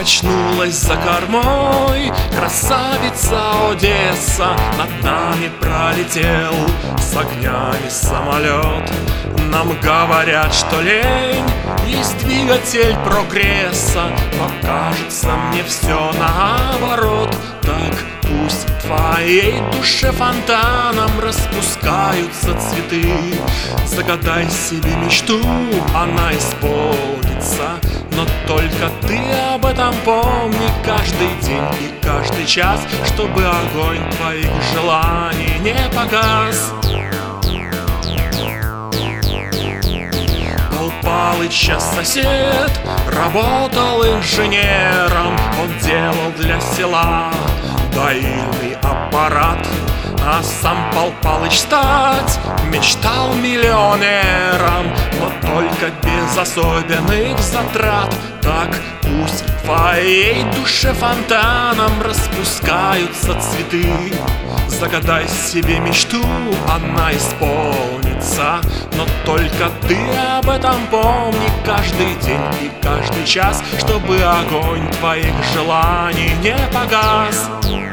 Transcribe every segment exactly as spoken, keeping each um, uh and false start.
качнулась за кормой красавица Одесса. Над нами пролетел с огнями самолет. Нам говорят, что лень есть двигатель прогресса, но кажется мне все наоборот. Так пусть в твоей душе фонтаном распускаются цветы. Загадай себе мечту, она исполнится, но только ты об этом помни каждый день и каждый час, чтобы огонь твоих желаний не погас. Пал Палыча сосед работал инженером, он делал для села доильный аппарат. А сам Пал Палыч стать мечтал миллионером, но только без особенных затрат. Так пусть в твоей душе фонтаном распускаются цветы. Загадай себе мечту, она исполнится, но только ты об этом помни каждый день и каждый час, чтобы огонь твоих желаний не погас.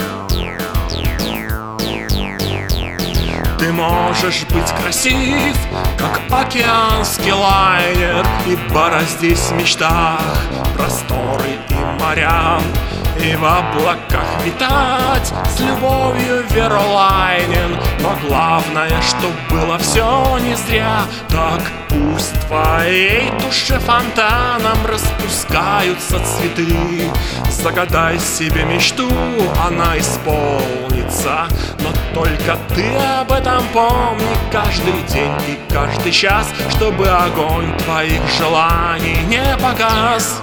Ты можешь быть красив, как океанский лайнер, и бороздить в мечтах просторы и моря, и в облаках витать с любовью Веролайнен. Но главное, чтоб было все не зря. Так пусть в твоей душе фонтаном распускаются цветы. Загадай себе мечту, она исполнится, но только ты об этом помни каждый день и каждый час, чтобы огонь твоих желаний не погас.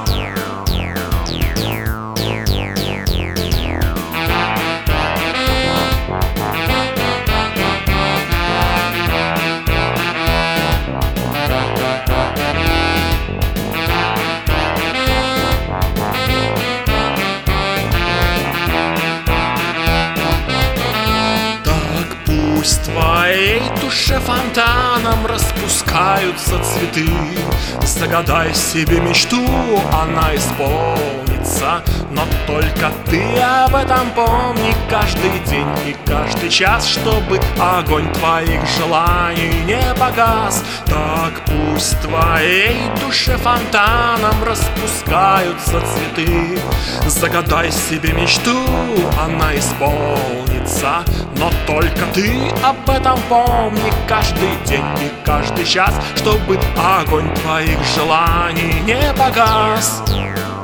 Пусть в твоей душе фонтаном распускаются цветы. Загадай себе мечту, она исполнится, но только ты об этом помни каждый день и каждый час, чтобы огонь твоих желаний не погас. Так пусть в твоей душе фонтаном распускаются цветы. Загадай себе мечту, она исполнится, но только ты об этом помни каждый день и каждый час, чтобы огонь твоих желаний не погас.